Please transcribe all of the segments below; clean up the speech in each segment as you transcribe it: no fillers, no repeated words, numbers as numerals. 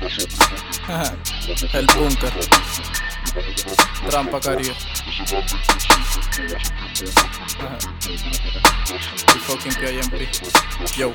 Ajá. El búnker. Trampa Caribe. Ajá. El fucking PIMP. Yo.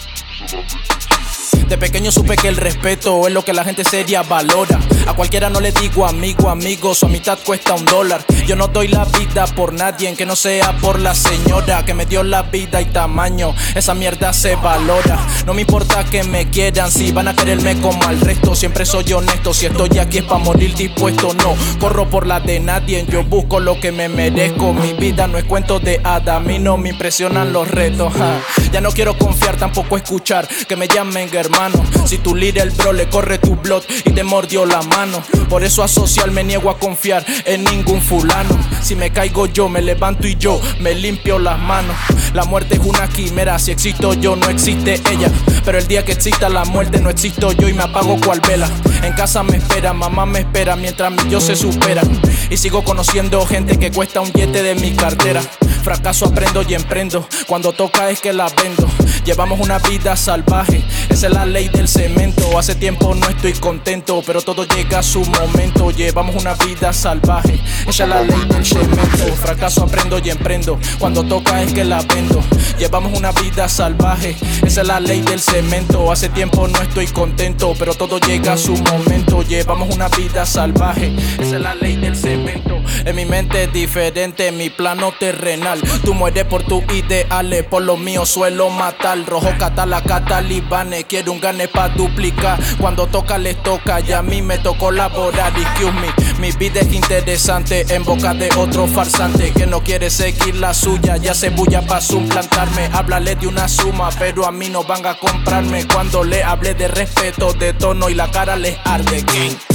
De pequeño supe que el respeto es lo que la gente seria valora. A cualquiera no le digo amigo, su amistad cuesta $1. Yo no doy la vida por nadie que no sea por la señora que me dio la vida y tamaño. Esa mierda se valora. No me importa que me quieran, si van a quererme como al resto. Siempre soy honesto, si estoy aquí es pa' morir dispuesto. No corro por la de nadie, yo busco lo que me merezco. Mi vida no es cuento de hada, a mí no me impresionan los retos. Ya no quiero confiar, tampoco escuchar que me llamen hermano. Si tu líder, bro, le corre tu blood y te mordió la mano. Por eso a social me niego a confiar en ningún fulano. Si me caigo yo, me levanto y yo me limpio las manos. La muerte es una quimera, si existo yo, no existe ella. Pero el día que exista la muerte, no existo yo y me apago cual vela. En casa me espera, mamá me espera, mientras mi yo se supera. Y sigo conociendo gente que cuesta un yete de mi cartera. Fracaso aprendo y emprendo, cuando toca es que la vendo. Llevamos una vida salvaje, esa es la ley del cemento. Hace tiempo no estoy contento, pero todo llega a su momento. Llevamos una vida salvaje, esa es la ley del cemento. Fracaso aprendo y emprendo, cuando toca es que la vendo. Llevamos una vida salvaje, esa es la ley del cemento. Hace tiempo no estoy contento, pero todo llega a su momento. Llevamos una vida salvaje, esa es la ley del cemento. En mi mente es diferente, en mi plano terrenal. Tú mueres por tus ideales, por lo mío suelo matar. Rojo catala, catalibane, quiero un gane pa' duplicar. Cuando toca les toca y a mí me tocó laborar. Excuse me, mi vida es interesante en boca de otro farsante que no quiere seguir la suya, ya se bulla pa' suplantarme. Háblale de una suma, pero a mí no van a comprarme. Cuando le hable de respeto, de tono y la cara les arde. Gang.